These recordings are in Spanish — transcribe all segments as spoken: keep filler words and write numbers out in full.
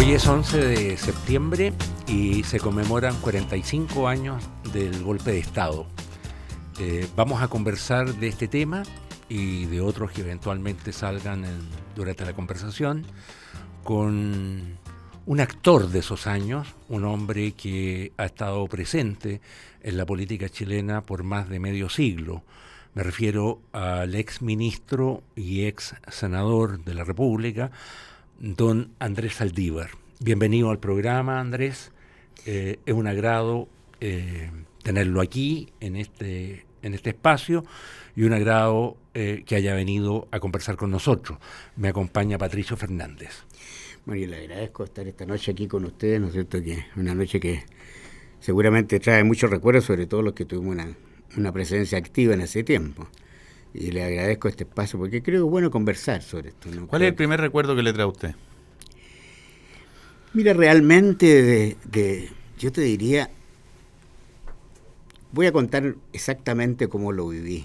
Hoy es once de septiembre y se conmemoran cuarenta y cinco años del golpe de Estado. Eh, vamos a conversar de este tema y de otros que eventualmente salgan en, durante la conversación con un actor de esos años, un hombre que ha estado presente en la política chilena por más de medio siglo. Me refiero al ex ministro y ex senador de la República, don Andrés Saldívar. Bienvenido al programa, Andrés. Eh, es un agrado eh, tenerlo aquí en este, en este espacio y un agrado eh, que haya venido a conversar con nosotros. Me acompaña Patricio Fernández. Bueno, yo le agradezco estar esta noche aquí con ustedes, ¿no es cierto? Que es una noche que seguramente trae muchos recuerdos, sobre todo los que tuvimos una, una presencia activa en ese tiempo. Y le agradezco este espacio porque creo que es bueno conversar sobre esto, ¿no? ¿Cuál es el primer recuerdo que le trae a usted? Mira, realmente, de, de, yo te diría, voy a contar exactamente cómo lo viví.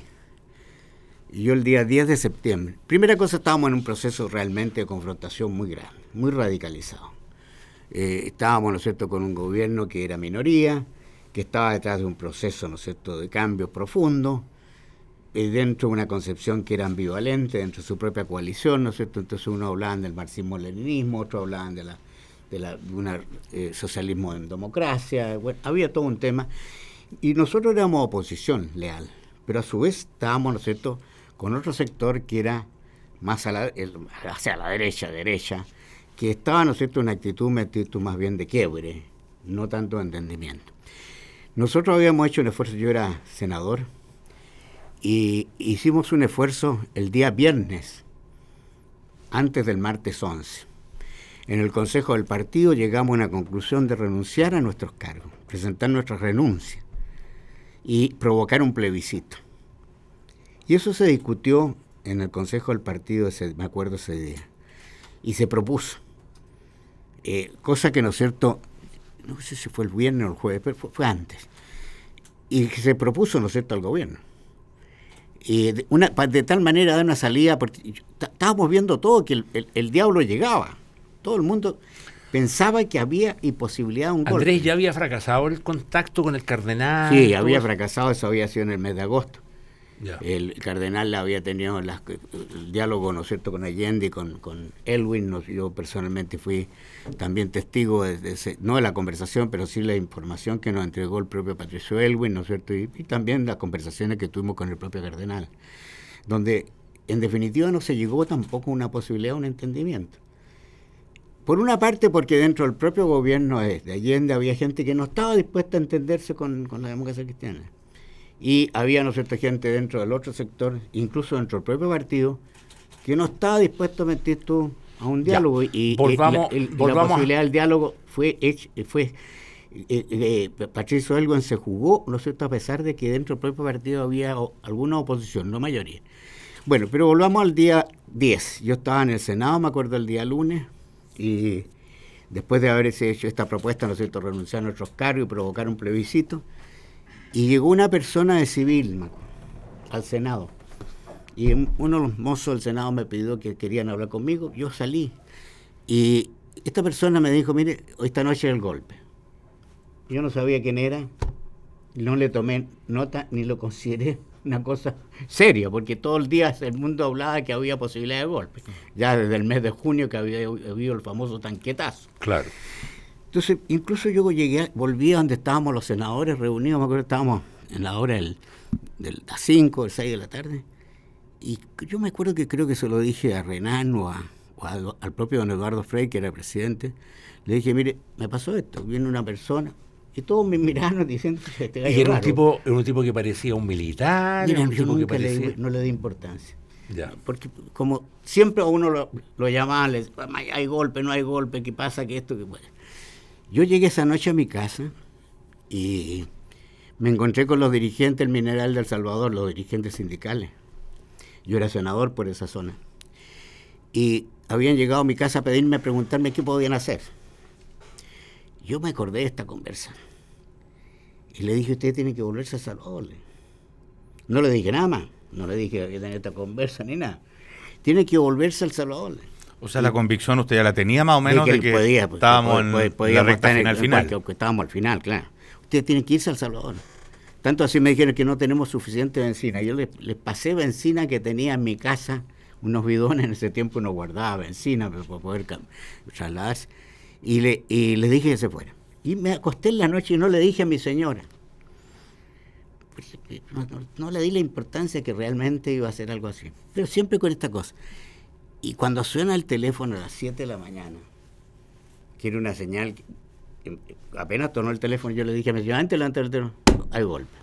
Yo el día diez de septiembre, primera cosa, estábamos en un proceso realmente de confrontación muy grande, muy radicalizado. Eh, estábamos, ¿no es cierto?, con un gobierno que era minoría, que estaba detrás de un proceso, ¿no es cierto?, de cambio profundo, eh, dentro de una concepción que era ambivalente, dentro de su propia coalición, ¿no es cierto? Entonces uno hablaban del marxismo-leninismo, otros hablaban de la de, la, de un eh, socialismo en democracia. Bueno, había todo un tema, y nosotros éramos oposición leal, pero a su vez estábamos, ¿no es cierto?, con otro sector que era más a la, el, hacia la derecha, derecha, que estaba, ¿no es cierto?, en una actitud, una actitud más bien de quiebre, no tanto de entendimiento. Nosotros habíamos hecho un esfuerzo, yo era senador, y hicimos un esfuerzo el día viernes, antes del martes once. En el Consejo del Partido llegamos a una conclusión de renunciar a nuestros cargos, presentar nuestra renuncia y provocar un plebiscito. Y eso se discutió en el Consejo del Partido, ese, me acuerdo ese día, y se propuso, eh, cosa que, ¿no es cierto?, no sé si fue el viernes o el jueves, pero fue, fue antes, y que se propuso, ¿no es cierto?, al gobierno. Y de, una, de tal manera dar una salida, porque estábamos viendo todo, que el, el, el diablo llegaba, todo el mundo pensaba que había y posibilidad de un golpe. Andrés, ¿ya había fracasado el contacto con el cardenal? Sí, había fracasado, eso había sido en el mes de agosto. Ya. El cardenal había tenido las, el diálogo, ¿no es cierto?, con Allende y con, con Elwin. No, yo personalmente fui también testigo de, de ese, no de la conversación, pero sí la información que nos entregó el propio Patricio Elwin, ¿no es cierto?, y, y también las conversaciones que tuvimos con el propio cardenal, donde en definitiva no se llegó tampoco a una posibilidad de un entendimiento. Por una parte, porque dentro del propio gobierno de Allende había gente que no estaba dispuesta a entenderse con, con la democracia cristiana. Y había, ¿no es cierto?, gente dentro del otro sector, incluso dentro del propio partido, que no estaba dispuesto a meter tú a un diálogo. Ya, y, volvamos, y, la, el, volvamos y la posibilidad a... del diálogo fue, fue eh, eh, Patricio Elwin se jugó, ¿no es cierto?, a pesar de que dentro del propio partido había o, alguna oposición, no mayoría. Bueno, pero volvamos al día diez. Yo estaba en el Senado, me acuerdo, el día lunes, y después de haberse hecho esta propuesta, ¿no es cierto?, renunciar a nuestros cargos y provocar un plebiscito, y llegó una persona de civil al Senado, y uno de los mozos del Senado me pidió que querían hablar conmigo. Yo salí, y esta persona me dijo: mire, esta noche es el golpe. Yo no sabía quién era, no le tomé nota ni lo consideré una cosa seria, porque todo el día el mundo hablaba que había posibilidad de golpe, ya desde el mes de junio que había habido el famoso tanquetazo. Claro. Entonces, incluso yo llegué, volví a donde estábamos los senadores reunidos, me acuerdo que estábamos en la hora del, de las cinco, del seis de la tarde, y yo me acuerdo que creo que se lo dije a Renan o, a, o a, al propio don Eduardo Frei, que era presidente. Le dije: mire, me pasó esto, viene una persona, y todos me miraron diciendo que este gallo ¿Y era un raro. tipo, era un tipo que parecía un militar? Mira, un yo tipo nunca que parecía... le, no le di importancia. Ya. Porque como siempre a uno lo, lo llamaban, les, hay golpe, no hay golpe, ¿qué pasa? Que esto, que bueno. Yo llegué esa noche a mi casa y me encontré con los dirigentes del Mineral de El Salvador, los dirigentes sindicales. Yo era senador por esa zona. Y habían llegado a mi casa a pedirme, a preguntarme qué podían hacer. Yo me acordé de esta conversa. Y le dije: usted tiene que volverse a El Salvador. No le dije nada más. No le dije que tenía esta conversa ni nada. Tiene que volverse a El Salvador. O sea, la convicción usted ya la tenía más o menos de que, de que podía, pues, estábamos en podía, podía, la recta final, en, final. En, que estábamos al final, claro. Ustedes tienen que irse a El Salvador. Tanto así me dijeron que no tenemos suficiente benzina. Yo les, les pasé benzina que tenía en mi casa, unos bidones, en ese tiempo uno guardaba benzina para poder trasladarse. Y, le, y les dije que se fuera. Y me acosté en la noche y no le dije a mi señora. No, no, no le di la importancia que realmente iba a hacer algo así. Pero siempre con esta cosa. Y cuando suena el teléfono a las siete de la mañana, que era una señal, que, que apenas sonó el teléfono, yo le dije a mi señora, antes levantar el teléfono, hay golpe.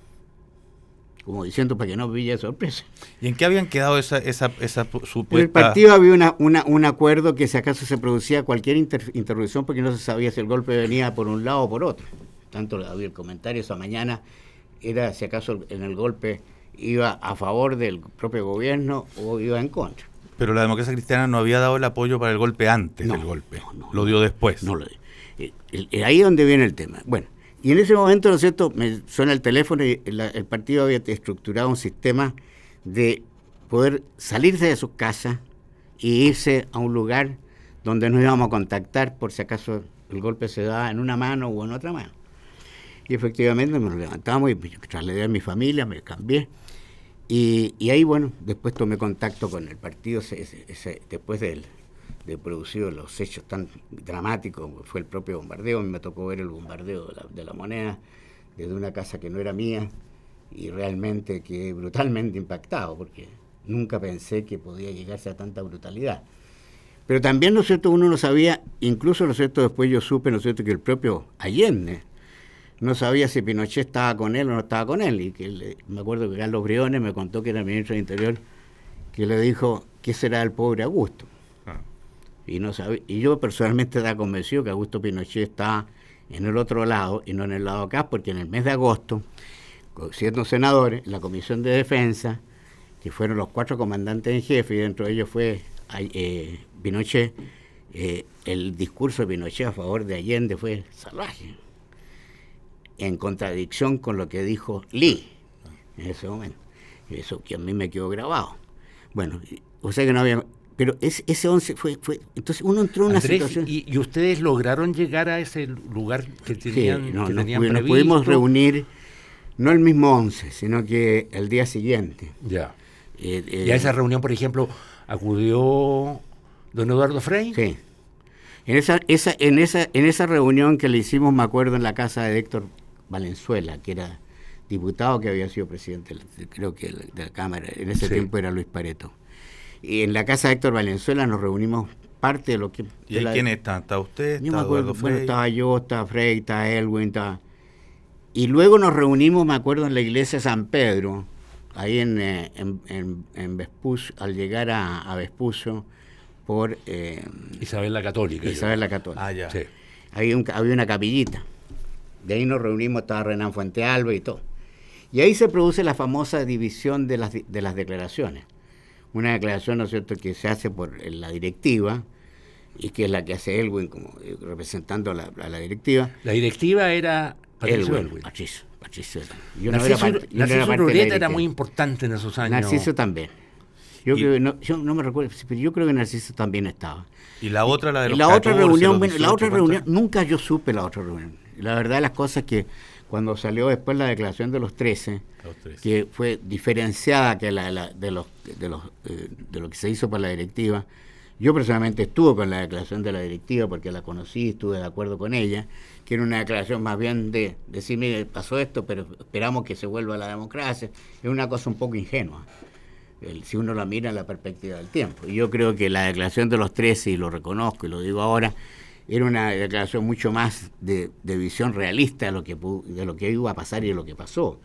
Como diciendo para que no pille sorpresa. ¿Y en qué habían quedado esa, esa, esa supuesta...? En el partido había una, una, un acuerdo que si acaso se producía cualquier inter, interrupción porque no se sabía si el golpe venía por un lado o por otro. Tanto había el comentario esa mañana, era si acaso en el golpe iba a favor del propio gobierno o iba en contra. Pero la democracia cristiana no había dado el apoyo para el golpe antes no, del golpe, no, no, lo dio después. No lo dio. Eh, eh, ahí es donde viene el tema. Bueno, y en ese momento, ¿no es cierto?, me suena el teléfono y la, el partido había estructurado un sistema de poder salirse de sus casas y irse a un lugar donde nos íbamos a contactar por si acaso el golpe se daba en una mano o en otra mano. Y efectivamente nos levantamos y yo trasladé a mi familia, me cambié. Y, y ahí, bueno, después tomé contacto con el partido, ese, ese, después de, de producido los hechos tan dramáticos, fue el propio bombardeo, a mí me tocó ver el bombardeo de la, de la Moneda, desde una casa que no era mía, y realmente quedé brutalmente impactado, porque nunca pensé que podía llegarse a tanta brutalidad. Pero también, ¿no es cierto?, uno no sabía, incluso, ¿no es cierto?, después yo supe, ¿no es cierto?, que el propio Allende no sabía si Pinochet estaba con él o no estaba con él, y que le, me acuerdo que Carlos Briones me contó que era el ministro del Interior, que le dijo, ¿qué será el pobre Augusto? Ah. Y no sabía, y yo personalmente estaba convencido que Augusto Pinochet estaba en el otro lado y no en el lado acá, porque en el mes de agosto, siendo senadores, la Comisión de Defensa, que fueron los cuatro comandantes en jefe, y dentro de ellos fue eh, Pinochet, eh, el discurso de Pinochet a favor de Allende fue salvaje, en contradicción con lo que dijo Lee en ese momento. Eso que a mí me quedó grabado. Bueno, o sea que no había... Pero ese, ese once fue, fue... Entonces uno entró en una Andrés, situación... Y, ¿Y ustedes lograron llegar a ese lugar que tenían, sí, no, que nos, tenían nos previsto? pudimos reunir, no el mismo once, sino que el día siguiente. Ya. Eh, eh, ¿Y a esa reunión, por ejemplo, acudió don Eduardo Frei? Sí. En esa, esa, en esa, en esa reunión que le hicimos, me acuerdo, en la casa de Héctor Valenzuela, que era diputado que había sido presidente, creo que de la Cámara, en ese sí. tiempo era Luis Pareto. Y en la casa de Héctor Valenzuela nos reunimos parte de lo que... ¿Y ahí quién está? ¿Está usted? Yo me acuerdo, bueno, estaba yo, estaba Frei, estaba Elwin, estaba... Y luego nos reunimos, me acuerdo, en la iglesia de San Pedro, ahí en, en, en, en Vespucio, al llegar a, a Vespucio, por... Eh, Isabel la Católica. Isabel yo. la Católica. Ah, ya. Sí. Había, un, había una capillita. De ahí nos reunimos, estaba Renan Fuentealba y todo. Y ahí se produce la famosa división de las, de las declaraciones. Una declaración, ¿no es cierto?, que se hace por la directiva, y que es la que hace Elwin como representando a la, a la directiva. La directiva era Patricio Elwin. Elwin. Patricio, Patricio. Yo Narciso, no era parte, yo Narciso no era, Ureta era muy importante en esos años. Narciso también. Yo, creo que no, yo no me recuerdo, pero yo creo que Narciso también estaba. ¿Y la otra, la de los la catorce, otra reunión, los bueno, la otra ¿cuánto? reunión, nunca yo supe la otra reunión. La verdad de las cosas que cuando salió después la declaración de los trece, los trece. Que fue diferenciada que la, la de los de los eh, de lo que se hizo por la directiva. Yo personalmente estuve con la declaración de la directiva porque la conocí, estuve de acuerdo con ella, que era una declaración más bien de decir, mire, pasó esto, pero esperamos que se vuelva a la democracia. Es una cosa un poco ingenua, el, si uno la mira en la perspectiva del tiempo. Y yo creo que la declaración de los trece, y lo reconozco y lo digo ahora, era una declaración mucho más de, de visión realista de lo que de lo que iba a pasar y de lo que pasó.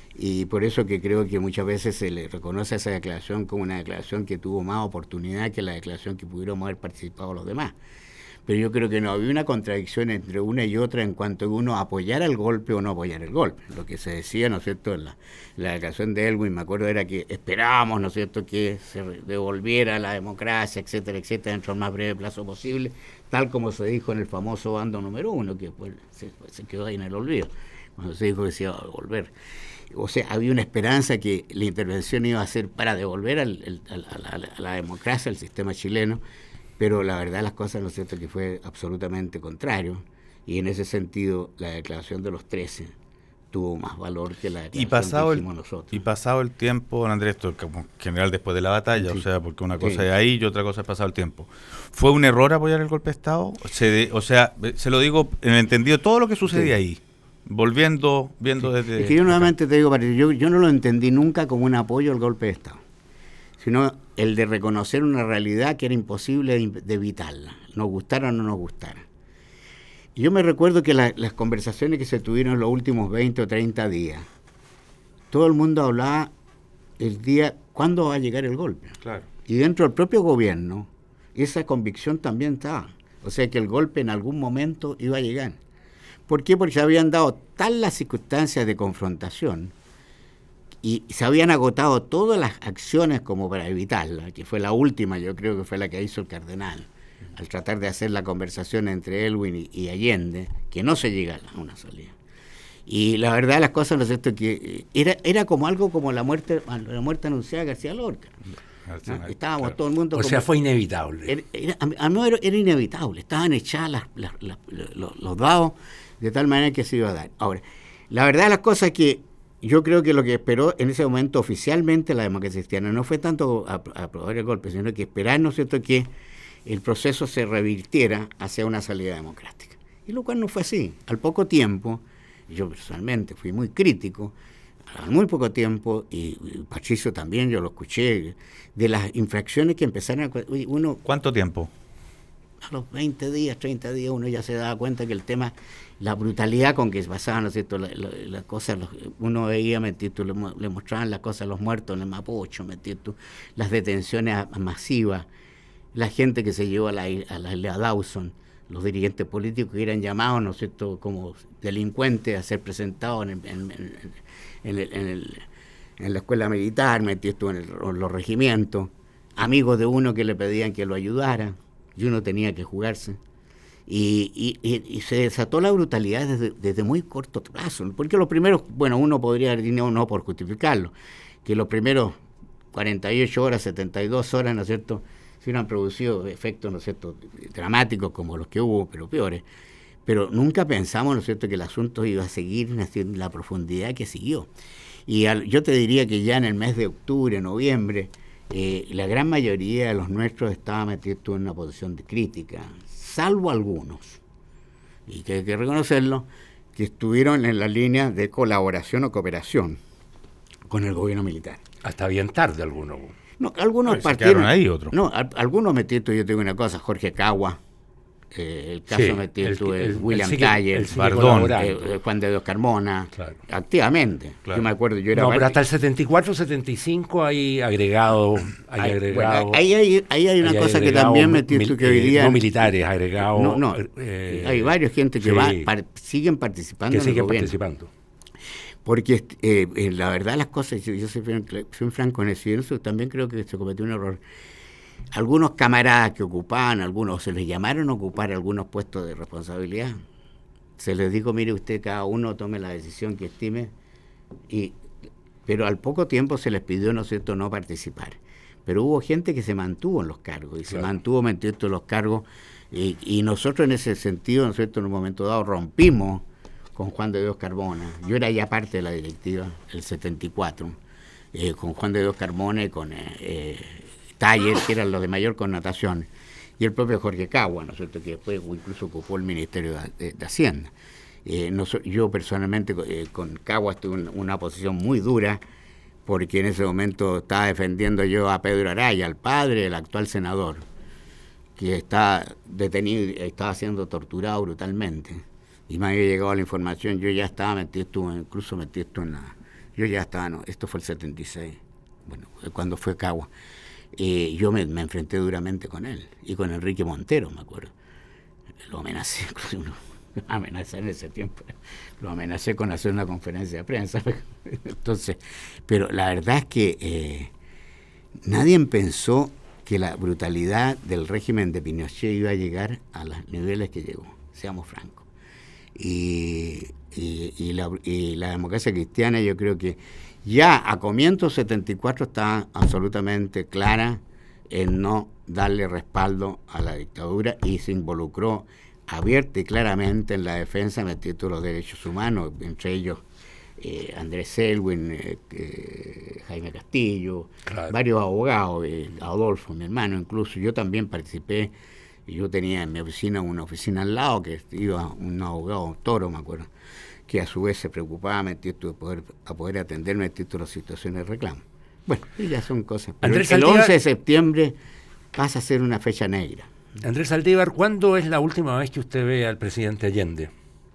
Y por eso que creo que muchas veces se le reconoce a esa declaración como una declaración que tuvo más oportunidad que la declaración que pudiéramos haber participado los demás. Pero yo creo que no había una contradicción entre una y otra en cuanto a uno apoyara el golpe o no apoyara el golpe. Lo que se decía, ¿no es cierto?, en la, la declaración de Elwin, me acuerdo, era que esperábamos, ¿no es cierto?, que se devolviera la democracia, etcétera, etcétera, dentro del más breve plazo posible, tal como se dijo en el famoso bando número uno, que después se, se quedó ahí en el olvido, cuando se dijo que se iba a devolver. O sea, había una esperanza que la intervención iba a ser para devolver al, al, a, la, a la democracia, al sistema chileno, pero la verdad las cosas, ¿no es cierto?, que fue absolutamente contrario, y en ese sentido la declaración de los trece tuvo más valor que la declaración y pasado que hicimos el, nosotros. Y pasado el tiempo, don Andrés, esto como en general después de la batalla, sí. o sea, porque una cosa sí. es ahí y otra cosa es pasado el tiempo. ¿Fue un error apoyar el golpe de Estado? Se de, o sea, se lo digo en el entendido todo lo que sucedía sí. ahí, volviendo, viendo sí. desde... Es que yo nuevamente te digo, yo, yo no lo entendí nunca como un apoyo al golpe de Estado, sino el de reconocer una realidad que era imposible de, de evitarla, nos gustara o no nos gustara. Yo me recuerdo que la, las conversaciones que se tuvieron en los últimos veinte o treinta días, todo el mundo hablaba el día, ¿cuándo va a llegar el golpe? Claro. Y dentro del propio gobierno, esa convicción también estaba. O sea que el golpe en algún momento iba a llegar. ¿Por qué? Porque se habían dado tal las circunstancias de confrontación y se habían agotado todas las acciones como para evitarla, que fue la última, yo creo que fue la que hizo el cardenal, al tratar de hacer la conversación entre Elwin y, y Allende, que no se llega a una salida. Y la verdad de las cosas, ¿no es cierto?, que era, era como algo como la muerte la muerte anunciada de García Lorca. ¿No? Estábamos claro. todo el mundo... O como, sea, fue inevitable. Era, era, a mí era, era inevitable, estaban echadas las, las, las, los, los dados de tal manera que se iba a dar. Ahora, la verdad de las cosas es que yo creo que lo que esperó en ese momento oficialmente la democracia cristiana no fue tanto aprobar el golpe, sino que esperar, ¿no es cierto?, que el proceso se revirtiera hacia una salida democrática. Y lo cual no fue así. Al poco tiempo, yo personalmente fui muy crítico, al muy poco tiempo, y, y Patricio también, yo lo escuché, de las infracciones que empezaron a... Uno, ¿Cuánto tiempo? A los veinte días, treinta días, uno ya se daba cuenta que el tema, la brutalidad con que se pasaban, ¿no es cierto?, las la, la cosas, los, uno veía, ¿tú? Le, le mostraban las cosas a los muertos en el Mapocho, ¿tú? Las detenciones masivas, la gente que se llevó a la, a la isla Dawson, los dirigentes políticos que eran llamados, ¿no es cierto?, como delincuentes a ser presentados en, en, en, en, el, en, el, en la escuela militar, metido en, el, en los regimientos, amigos de uno que le pedían que lo ayudara, y uno tenía que jugarse. Y, y, y, y se desató la brutalidad desde, desde muy corto plazo, porque los primeros, bueno, uno podría decir, no, no por justificarlo, que los primeros cuarenta y ocho horas, setenta y dos horas, ¿no es cierto?, se hubieran producido efectos, ¿no es cierto?, dramáticos como los que hubo, pero peores. Pero nunca pensamos, ¿no es cierto?, que el asunto iba a seguir en la profundidad que siguió. Y al, yo te diría que ya en el mes de octubre, noviembre, eh, la gran mayoría de los nuestros estaba metidos en una posición de crítica, salvo algunos, y que hay que reconocerlo, que estuvieron en la línea de colaboración o cooperación con el gobierno militar. Hasta bien tarde algunos. No, algunos no, partieron ahí, otros. No, a, algunos metieron, yo tengo una cosa, Jorge Cagua, eh, el caso sí, metido el, el, el William el, Taller, el, Pardón, eh, Juan de Dios Carmona, claro. activamente. Claro. Yo me acuerdo, yo era No, pero hasta el setenta y cuatro, setenta y cinco hay agregado, hay hay, agregado. Bueno, ahí, hay, ahí hay una hay cosa que también metí mil, que hoy día. Eh, no militares, agregado. No, no. Eh, hay varios gente que sí, va, par, siguen participando. Que en siguen el gobierno. participando. Porque eh, eh, la verdad las cosas, yo, yo soy, soy franco en eso, y en eso también creo que se cometió un error. Algunos camaradas que ocupaban, algunos se les llamaron a ocupar algunos puestos de responsabilidad. Se les dijo, mire usted, cada uno tome la decisión que estime, y, pero al poco tiempo se les pidió, ¿no es cierto?, no participar. Pero hubo gente que se mantuvo en los cargos, y claro. se mantuvo metido en los cargos, y, y nosotros en ese sentido, ¿no es cierto?, en un momento dado rompimos con Juan de Dios Carmona. Yo era ya parte de la directiva, el setenta y cuatro, eh, con Juan de Dios Carmona y con eh, eh, Taller, que eran los de mayor connotación, y el propio Jorge Cagua, ¿no es cierto?, que después incluso ocupó el Ministerio de, de, de Hacienda. Eh, no, yo personalmente eh, con Cagua estuve en una posición muy dura, porque en ese momento estaba defendiendo yo a Pedro Araya, al padre del actual senador, que está detenido, estaba siendo torturado brutalmente. Y me había llegado la información, yo ya estaba metido, incluso metido en la... Yo ya estaba, no, esto fue el setenta y seis, bueno, cuando fue Cagua. Eh, yo me, me enfrenté duramente con él, y con Enrique Montero, me acuerdo. Lo amenacé, incluso uno amenazé en ese tiempo, lo amenacé con hacer una conferencia de prensa. Entonces, pero la verdad es que eh, nadie pensó que la brutalidad del régimen de Pinochet iba a llegar a los niveles que llegó, seamos francos. Y, y, y, la, y la democracia cristiana, yo creo que ya a comienzos setenta y cuatro estaba absolutamente clara en no darle respaldo a la dictadura y se involucró abierta y claramente en la defensa de los derechos humanos, entre ellos eh, Andrés Selwyn, eh, eh, Jaime Castillo, claro. varios abogados, eh, Adolfo, mi hermano, incluso yo también participé. Yo tenía en mi oficina una oficina al lado que iba un abogado, Toro, me acuerdo, que a su vez se preocupaba de poder, a poder atenderme en título de situaciones de reclamo. Bueno, ya son cosas. Pero Andrés el Saldívar, once de septiembre pasa a ser una fecha negra. Andrés Saldívar, ¿cuándo es la última vez que usted ve al presidente Allende?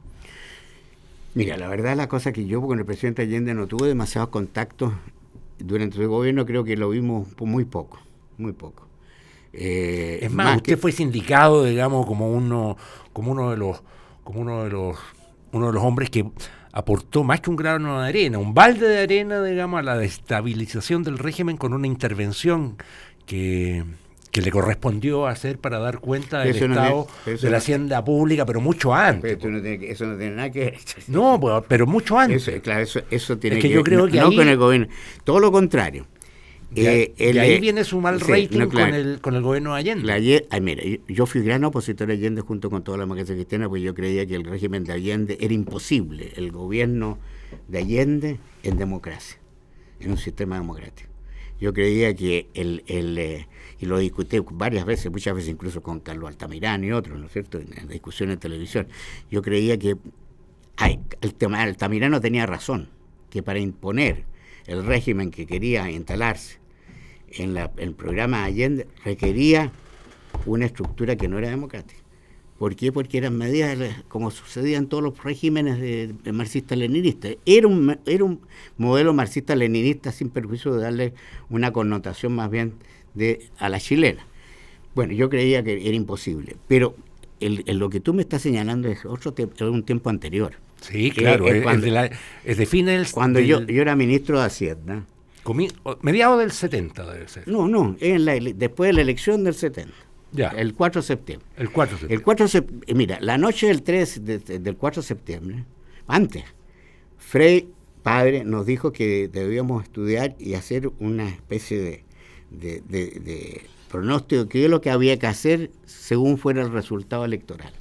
Mira, la verdad la cosa que yo con el presidente Allende no tuve demasiados contactos durante su gobierno, creo que lo vimos muy poco, muy poco. Eh, es más, más usted que... fue sindicado, digamos, como uno, como uno de los, como uno de los, uno de los hombres que aportó más que un grano de arena, un balde de arena, digamos, a la destabilización del régimen con una intervención que, que le correspondió hacer para dar cuenta del eso estado no tiene, de la no, hacienda pública, pero mucho antes. Pero no tiene, eso no tiene nada que ver. No, pero, pero mucho antes. Eso, claro, eso, eso tiene es que, que yo creo no, que no ahí, con el gobierno, todo lo contrario. Y, eh, el, y ahí viene su mal sí, rating no, claro. con, el, con el gobierno de Allende. La, ay, mira, yo, yo fui gran opositor a Allende junto con toda la democracia cristiana, porque yo creía que el régimen de Allende era imposible, el gobierno de Allende en democracia, en un sistema democrático. Yo creía que el, el eh, y lo discutí varias veces, muchas veces incluso con Carlos Altamirano y otros, ¿no es cierto?, en, en discusión en televisión. Yo creía que ay, el, Altamirano tenía razón, que para imponer el régimen que quería instalarse en la, el programa Allende requería una estructura que no era democrática. ¿Por qué? Porque eran medidas como sucedía en todos los regímenes de, de marxistas-leninistas. Era un, era un modelo marxista-leninista sin perjuicio de darle una connotación más bien de, a la chilena. Bueno, yo creía que era imposible, pero el, el, lo que tú me estás señalando es otro te, un tiempo anterior. Sí, claro, es, es, cuando, es de, la, es de fines... Cuando del, yo, yo era ministro de Hacienda. Mediados del setenta debe ser. No, no, en la, después de la elección del setenta. Ya. El cuatro de septiembre. El cuatro de septiembre. El cuatro de septiembre. Mira, la noche del tres, de, de, del cuatro de septiembre, antes, Frei, padre, nos dijo que debíamos estudiar y hacer una especie de, de, de, de pronóstico, que es lo que había que hacer según fuera el resultado electoral.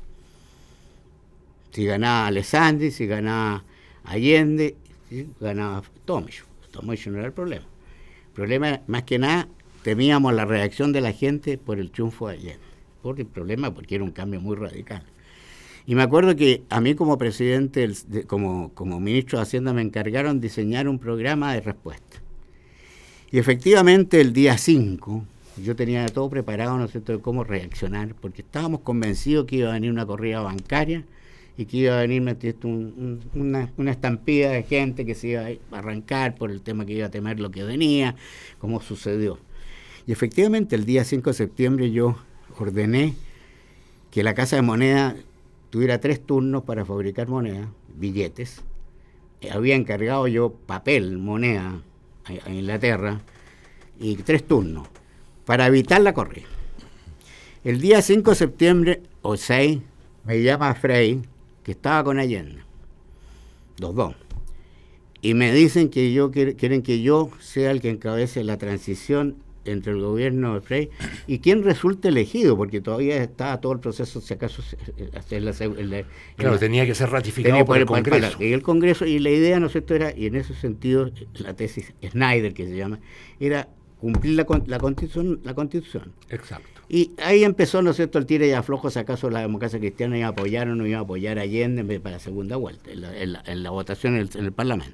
Si ganaba Alessandri, si ganaba Allende, si ganaba Tomic. Tomic no era el problema. El problema, más que nada, temíamos la reacción de la gente por el triunfo de Allende. Por el problema, porque era un cambio muy radical. Y me acuerdo que a mí como presidente, de, como, como ministro de Hacienda, me encargaron diseñar un programa de respuesta. Y efectivamente el día cinco, yo tenía todo preparado, ¿no es cierto?, de cómo reaccionar, porque estábamos convencidos que iba a venir una corrida bancaria y que iba a venir un, un, una, una estampida de gente que se iba a arrancar por el tema que iba a temer lo que venía, como sucedió. Y efectivamente el día cinco de septiembre yo ordené que la Casa de Moneda tuviera tres turnos para fabricar moneda, billetes. Había encargado yo papel, moneda a, a Inglaterra, y tres turnos, para evitar la corrida. El día cinco de septiembre, o seis, me llama Frei, que estaba con Allende, los dos, y me dicen que yo quieren que yo sea el que encabece la transición entre el gobierno de Frei y quien resulte elegido, porque todavía estaba todo el proceso, si acaso en la, en la, claro, la, tenía que ser ratificado por el Congreso. Y el Congreso, y la idea, ¿no es cierto?, era, y en ese sentido, la tesis Snyder, que se llama, era cumplir la, la constitución, la constitución. Exacto. Y ahí empezó, ¿no es cierto?, el tira y aflojo, si acaso la democracia cristiana iba a apoyar o no iba a apoyar a Allende para la segunda vuelta, en la, en la, en la votación en el, en el Parlamento.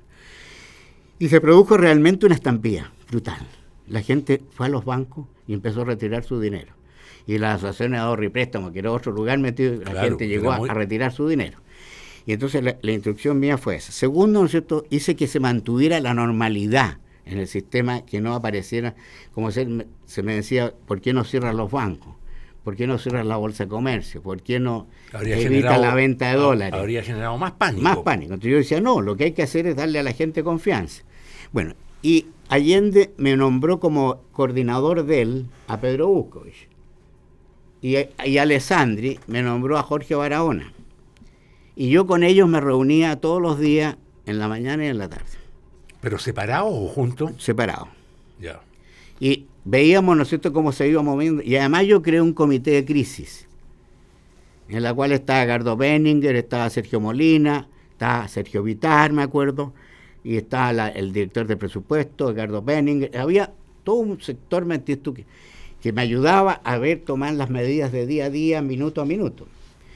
Y se produjo realmente una estampida brutal. La gente fue a los bancos y empezó a retirar su dinero. Y las asociaciones de ahorro y préstamo, que era otro lugar metido, la claro, gente llegó a, muy... a retirar su dinero. Y entonces la, la instrucción mía fue esa. Segundo, ¿no es cierto?, hice que se mantuviera la normalidad en el sistema, que no apareciera, como se, se me decía, ¿por qué no cierran los bancos? ¿Por qué no cierran la bolsa de comercio? ¿Por qué no habría evita generado, la venta de dólares? Habría generado más pánico. Más pánico. Entonces yo decía, no, lo que hay que hacer es darle a la gente confianza. Bueno, y Allende me nombró como coordinador de él a Pedro Buscovich. Y, y Alessandri me nombró a Jorge Barahona. Y yo con ellos me reunía todos los días, en la mañana y en la tarde. ¿Pero separados o juntos? Separados. Ya. Y veíamos, ¿no es cierto?, cómo se iba moviendo, y además yo creé un comité de crisis, en la cual estaba Gardo Benninger, estaba Sergio Molina, estaba Sergio Vitar, me acuerdo, y estaba la, el director de presupuesto, Gardo Benninger, había todo un sector, ¿me entiendes tú?, que, que me ayudaba a ver, tomar las medidas de día a día, minuto a minuto.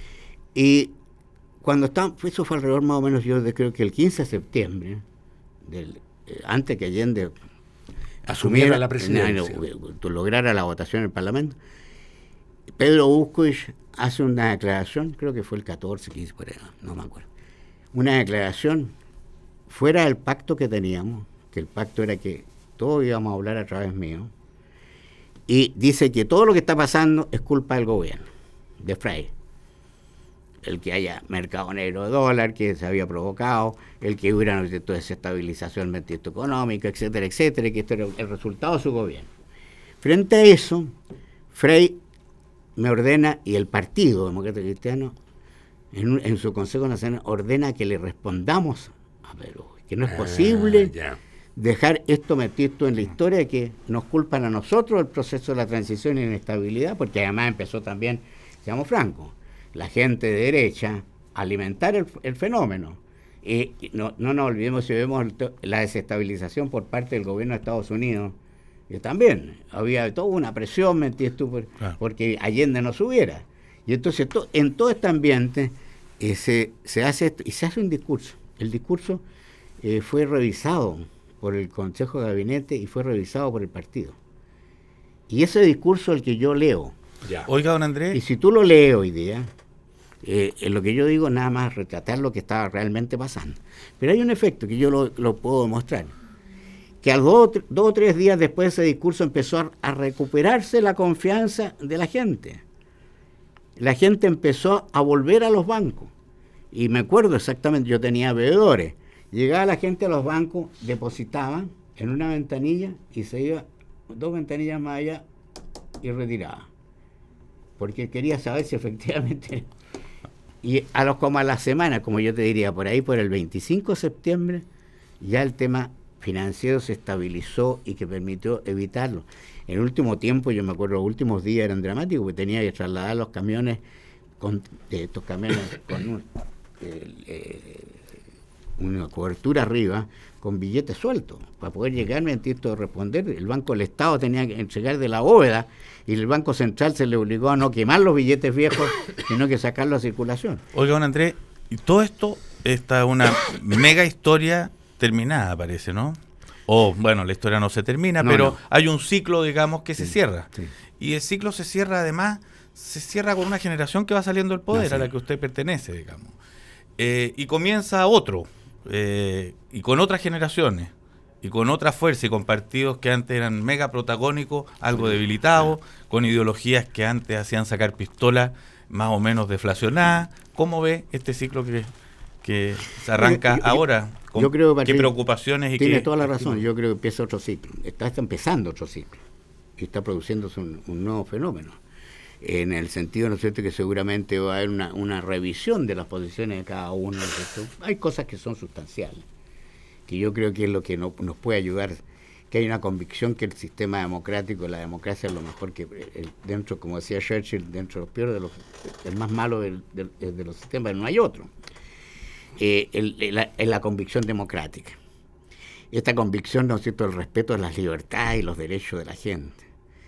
Y cuando estaba, eso fue alrededor más o menos, yo creo que el quince de septiembre, del, eh, antes que Allende asumiera la presidencia, no, lograra la votación en el Parlamento, Pedro Busquich hace una declaración, creo que fue el catorce, quince, por ahí, no me acuerdo, una declaración fuera del pacto que teníamos, que el pacto era que todos íbamos a hablar a través mío, y dice que todo lo que está pasando es culpa del gobierno, de Frey. El que haya mercado negro de dólar, que se había provocado, el que hubiera una desestabilización económica, etcétera, etcétera, que esto era el resultado de su gobierno. Frente a eso, Frey me ordena, y el Partido Demócrata Cristiano, en, en su Consejo Nacional, ordena que le respondamos a Perú, que no es posible ah, dejar esto metido en la historia, que nos culpan a nosotros el proceso de la transición y la inestabilidad, porque además empezó también, seamos francos, la gente de derecha a alimentar el, el fenómeno. Y no, no nos olvidemos, si vemos el, la desestabilización por parte del gobierno de Estados Unidos, que también había toda una presión, ¿me entiendes tú? Por, claro. Porque Allende no subiera. Y entonces to, en todo este ambiente eh, se, se hace esto, y se hace un discurso. El discurso eh, fue revisado por el Consejo de Gabinete y fue revisado por el partido. Y ese discurso es el que yo leo. Ya. Oiga, don Andrés. Y si tú lo lees hoy día, eh, en lo que yo digo nada más retratar lo que estaba realmente pasando. Pero hay un efecto que yo lo, lo puedo demostrar. Que a dos, dos o tres días después de ese discurso empezó a, a recuperarse la confianza de la gente. La gente empezó a volver a los bancos. Y me acuerdo exactamente, yo tenía bebedores. Llegaba la gente a los bancos, depositaban en una ventanilla y se iba dos ventanillas más allá y retiraba. Porque quería saber si efectivamente... Y a los como a la semana, como yo te diría, por ahí por el veinticinco de septiembre, ya el tema financiero se estabilizó y que permitió evitarlo. En el último tiempo, yo me acuerdo, los últimos días eran dramáticos, porque tenía que trasladar los camiones, con, de estos camiones con un, eh, eh, una cobertura arriba, con billetes sueltos, para poder llegar, me entiendo, responder. El Banco del Estado tenía que entregar de la bóveda, y el Banco Central se le obligó a no quemar los billetes viejos, sino que sacarlos a circulación. Oiga, don Andrés, y todo esto, esta es una mega historia terminada, parece, ¿no? O, bueno, la historia no se termina, no, pero no. Hay un ciclo, digamos, que sí, se cierra. Sí. Y el ciclo se cierra, además, se cierra con una generación que va saliendo del poder, no, sí. a la que usted pertenece, digamos. Eh, y comienza otro, eh, y con otras generaciones, y con otra fuerza, y con partidos que antes eran mega protagónicos, algo debilitados, con ideologías que antes hacían sacar pistolas más o menos deflacionadas. ¿Cómo ve este ciclo que, que se arranca yo, yo, ahora? ¿Con yo creo que qué preocupaciones y tiene qué, toda la razón. Yo creo que empieza otro ciclo. Está, está empezando otro ciclo. Y está produciéndose un, un nuevo fenómeno. En el sentido, ¿no es cierto?, que seguramente va a haber una, una revisión de las posiciones de cada uno. Hay cosas que son sustanciales, que yo creo que es lo que no, nos puede ayudar, que hay una convicción que el sistema democrático, la democracia es lo mejor que, el, dentro, como decía Churchill, dentro de los peores, de los, el más malo del, del, de los sistemas, no hay otro. Eh, el, el, la, es la convicción democrática. Esta convicción, ¿no es cierto?, el respeto de las libertades y los derechos de la gente.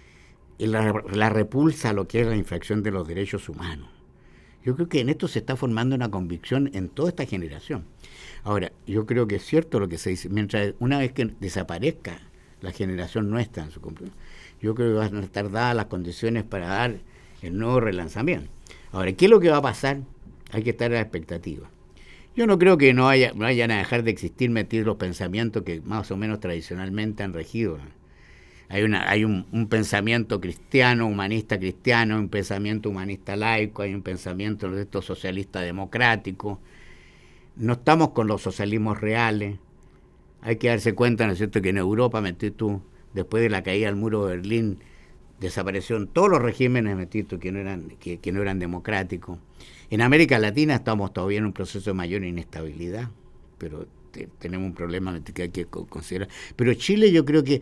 Y la, la repulsa a lo que es la infracción de los derechos humanos. Yo creo que en esto se está formando una convicción en toda esta generación. Ahora, yo creo que es cierto lo que se dice, mientras una vez que desaparezca la generación nuestra en su cumpleaños, yo creo que van a estar dadas las condiciones para dar el nuevo relanzamiento. Ahora, ¿qué es lo que va a pasar? Hay que estar a la expectativa. Yo no creo que no, haya, no vayan a dejar de existir metidos los pensamientos que más o menos tradicionalmente han regido. Hay, una, hay un, un pensamiento cristiano, humanista cristiano, un pensamiento humanista laico, hay un pensamiento de estos socialista democrático. No estamos con los socialismos reales. Hay que darse cuenta, ¿no es cierto?, que en Europa, metí tú, después de la caída del muro de Berlín, desaparecieron todos los regímenes, metí tú, que no eran, que, que no eran democráticos. En América Latina estamos todavía en un proceso de mayor inestabilidad, pero te, tenemos un problema que hay que considerar. Pero Chile, yo creo que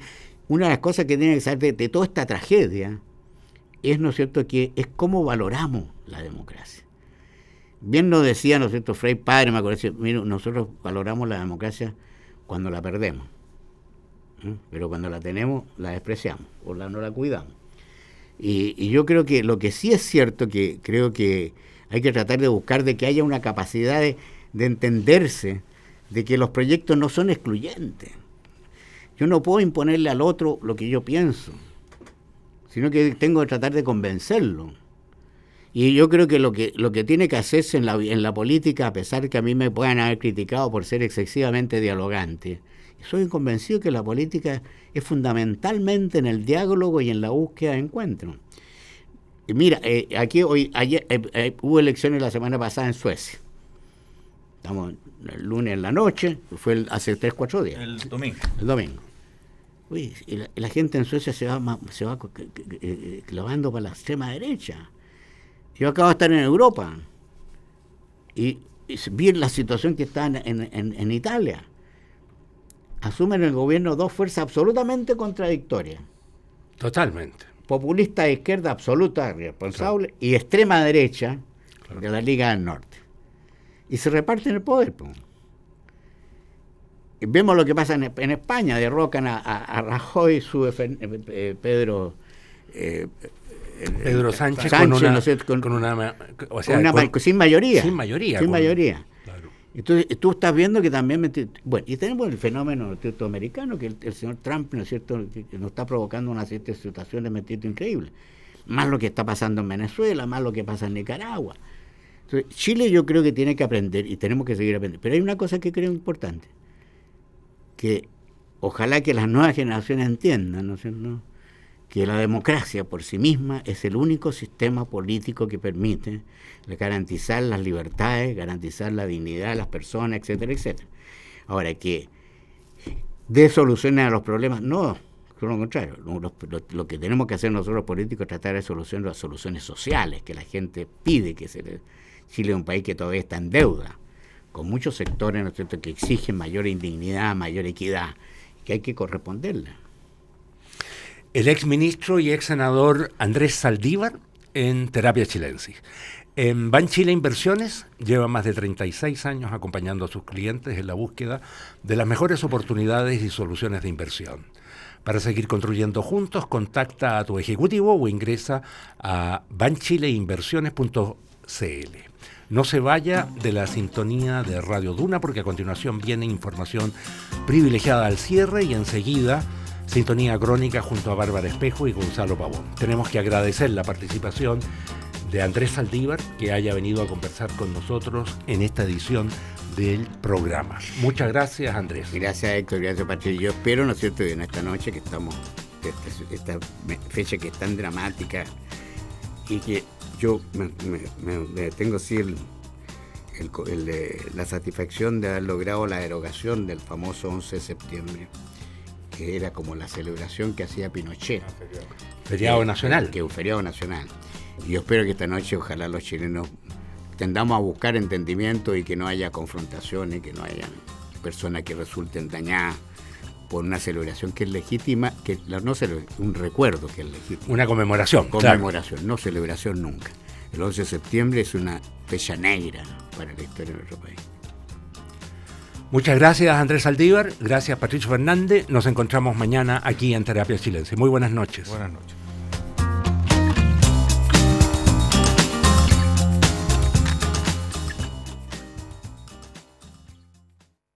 una de las cosas que tiene que saber de, de toda esta tragedia es, ¿no es cierto?, que es cómo valoramos la democracia. Bien nos decía, ¿no es cierto?, Frei Padre, me acuerdo, mira, nosotros valoramos la democracia cuando la perdemos, ¿eh? Pero cuando la tenemos, la despreciamos o la, no la cuidamos. Y, y yo creo que lo que sí es cierto, que creo que hay que tratar de buscar de que haya una capacidad de, de entenderse, de que los proyectos no son excluyentes. Yo no puedo imponerle al otro lo que yo pienso, sino que tengo que tratar de convencerlo. Y yo creo que lo que lo que tiene que hacerse en la, en la política, a pesar de que a mí me puedan haber criticado por ser excesivamente dialogante, soy convencido que la política es fundamentalmente en el diálogo y en la búsqueda de encuentros. Y mira, eh, aquí hoy ayer eh, eh, hubo elecciones la semana pasada en Suecia. Estamos el lunes en la noche, fue el, hace tres, cuatro días. El domingo. El domingo. Uy, y la, la gente en Suecia se va, se va eh, clavando para la extrema derecha. Yo acabo de estar en Europa y, y vi la situación que está en, en, en Italia. Asumen el gobierno dos fuerzas absolutamente contradictorias. Totalmente. Populista de izquierda absoluta, responsable, claro, y extrema derecha, claro, de la Liga del Norte. Y se reparten el poder. Pues. Y vemos lo que pasa en, en España, derrocan a, a, a Rajoy, sube eh, Pedro... Eh, Pedro Sánchez, Sánchez, con una, no sé, con, con una, o sea, con una con, sin mayoría. Sin mayoría. Sin con, mayoría. Claro. Entonces, tú estás viendo que también... Me, bueno, y tenemos el fenómeno americano, que el, el señor Trump, ¿no es cierto?, que, que nos está provocando una serie de situaciones increíbles. Más lo que está pasando en Venezuela, más lo que pasa en Nicaragua. Entonces, Chile yo creo que tiene que aprender, y tenemos que seguir aprendiendo. Pero hay una cosa que creo importante, que ojalá que las nuevas generaciones entiendan, ¿no es cierto?, que la democracia por sí misma es el único sistema político que permite garantizar las libertades, garantizar la dignidad de las personas, etcétera, etcétera. Ahora, que dé soluciones a los problemas, no, todo lo contrario. Lo, lo, lo que tenemos que hacer nosotros los políticos es tratar de solucionar las soluciones sociales que la gente pide, que se le, Chile es un país que todavía está en deuda, con muchos sectores, ¿no es cierto?, que exigen mayor indignidad, mayor equidad, que hay que corresponderla. El ex ministro y ex senador Andrés Saldívar en Terapia Chilensis. En Banchile Inversiones lleva más de treinta y seis años acompañando a sus clientes en la búsqueda de las mejores oportunidades y soluciones de inversión. Para seguir construyendo juntos, contacta a tu ejecutivo o ingresa a banchileinversiones punto c l. No se vaya de la sintonía de Radio Duna, porque a continuación viene información privilegiada al cierre y enseguida sintonía crónica junto a Bárbara Espejo y Gonzalo Pavón. Tenemos que agradecer la participación de Andrés Saldívar, que haya venido a conversar con nosotros en esta edición del programa. Muchas gracias, Andrés. Gracias, Héctor, gracias, Patricio. Yo espero, ¿no es cierto?, en esta noche que estamos, esta, esta fecha que es tan dramática, y que yo me, me, me tengo sí el, el, el, el, la satisfacción de haber logrado la derogación del famoso once de septiembre, que era como la celebración que hacía Pinochet. Feriado nacional. Que es un feriado nacional. Y yo espero que esta noche ojalá los chilenos tendamos a buscar entendimiento y que no haya confrontaciones, que no haya personas que resulten dañadas por una celebración que es legítima, que la, no un recuerdo que es legítimo. Una conmemoración. Conmemoración, claro. No celebración nunca. El once de septiembre es una fecha negra para la historia de nuestro país. Muchas gracias, Andrés Saldívar. Gracias, Patricio Fernández. Nos encontramos mañana aquí en Terapia Chilensis. Muy buenas noches. Buenas noches.